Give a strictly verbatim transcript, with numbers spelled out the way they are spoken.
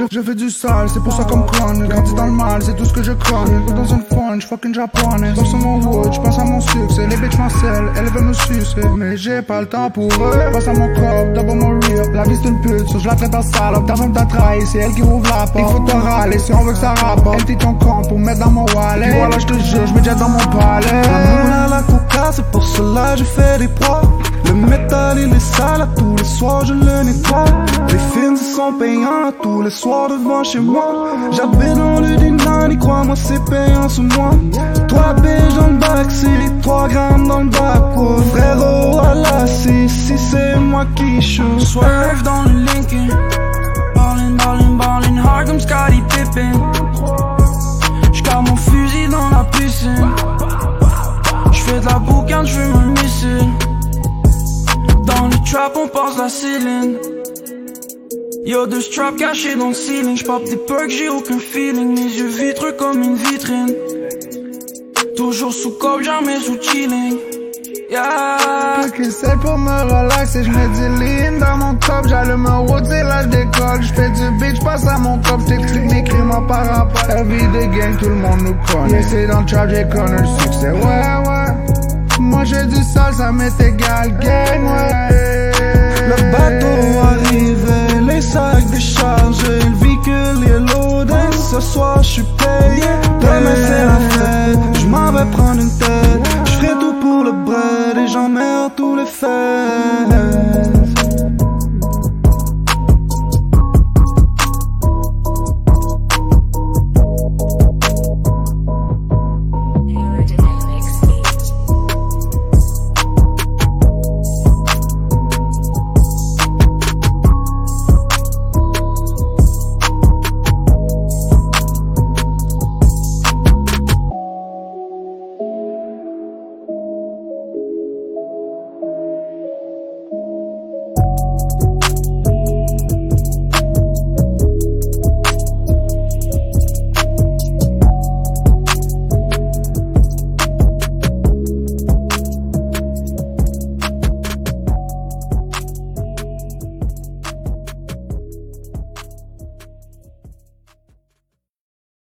Je, je fais du sale, c'est pour ça comme con. Grandi dans le mal, c'est tout ce que je connais. Dans une fun, j'fucking japonaise. Dans mon wood, j'pense à mon succès. Les bitches m'harcèlent, elles veulent me sucer. Mais j'ai pas le temps pour eux. Passe à mon corps, d'abord mon real. La vie c'est une pute, so je la traite en salope. Ta femme t'a trahi, c'est elle qui ouvre la porte. Il faut te râler si on veut que ça rapporte. Elle dit ton compte pour mettre dans mon wallet. Puis voilà, je te jure, je me jette dans mon palais. L'amour à la coca, c'est pour cela je fais des proies. Le métal il est sale, à tous les soirs je le nettoie. Les films ils sont payants, tous les soirs devant chez moi. J'habite dans le Dinani, crois-moi c'est payant sur moi. Trois piges dans le backseat, trois grammes dans le backwood. Frérot à la six, si c'est moi qui shoot. Swerve dans le Lincoln, ballin', ballin', ballin' hard comme Scottie Pippen. J'garde mon fusil dans la piscine. J'fais de la boucane, j'fume un missile. Dans le trap on passe la ceiling. Y'a deux straps cachés dans le ceiling. J'pop des perks, j'ai aucun feeling. Mes yeux vitreux comme une vitrine. Toujours sous cope, jamais sous chilling. Yeah. Plus que c'est pour me relaxer, j'mets du lean dans mon top. J'allume un road, c'est là j'décolle. J'fais du beat, j'passe à mon top. J'explique mes crimes en par rapport. La vie de gang, tout le monde nous connaît. Yeah, c'est dans le trap, j'ai connu le succès. Ouais, ouais. Moi j'ai du sale, ça m'est égal, gang, ouais. Le bateau arrive, les sacs déchargés, le véhicule est loadé. Ce soir j'suis payé, demain c'est la fête. J'm'en vais prendre une tête, j'ferai tout pour le bread et j'emmerde tous les faits.